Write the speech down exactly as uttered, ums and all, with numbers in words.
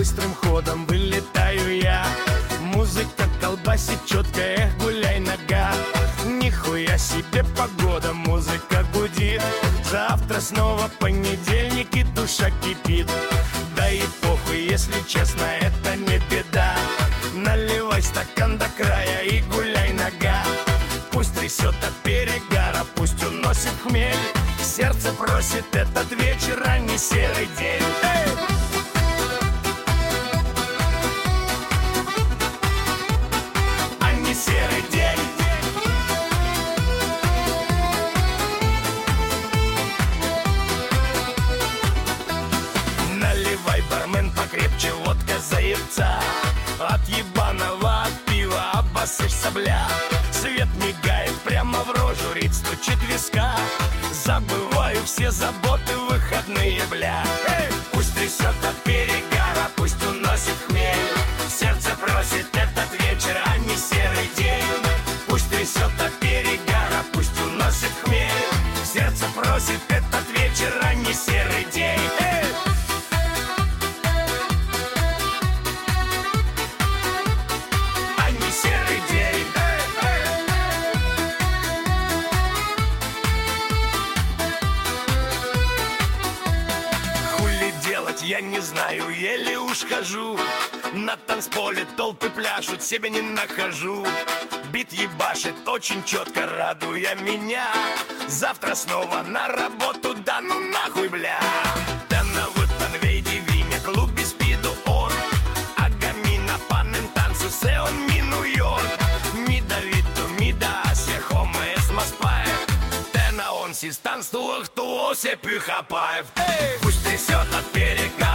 быстрым ходом вылетаю я. Музыка колбасит четко, эх, гуляй, нога. Нихуя себе погода, музыка гудит. Завтра снова понедельник и душа кипит. Да и похуй, если честно, это не беда. Наливай стакан до края и гуляй, нога. Пусть трясет от перегара, пусть уносит хмель. Сердце просит этот вечер, а не серый день. Эй! А не серый день. Наливай, бармен, покрепче, водка заебца. От ебаного от пива обоссышься, бля. Свет мигает прямо в рожу, рит стучит виска. Забываю все заботы, выходные, бля. Эй! Пусть трясет от перегара, пусть уносит хмель. Сердце просит этот вечер, а не серый день. Пусть трясет от перегара, пусть уносит хмель. Сердце просит этот вечер, а не серый день. Эй! Я не знаю, еле уж хожу. На танцполе толпы пляшут, себя не нахожу. Бит ебашит очень четко, радуя меня. Завтра снова на работу, да ну нахуй, бля. Denna vutten vid i Vinge, klubb i speed och orr. Agamina pannen танцу, se on mi New York. Mida vittu, mida asia, homma esmas päev. Tänä on siis tanssituoktu, se pyhä päev. Pust трясет от берега,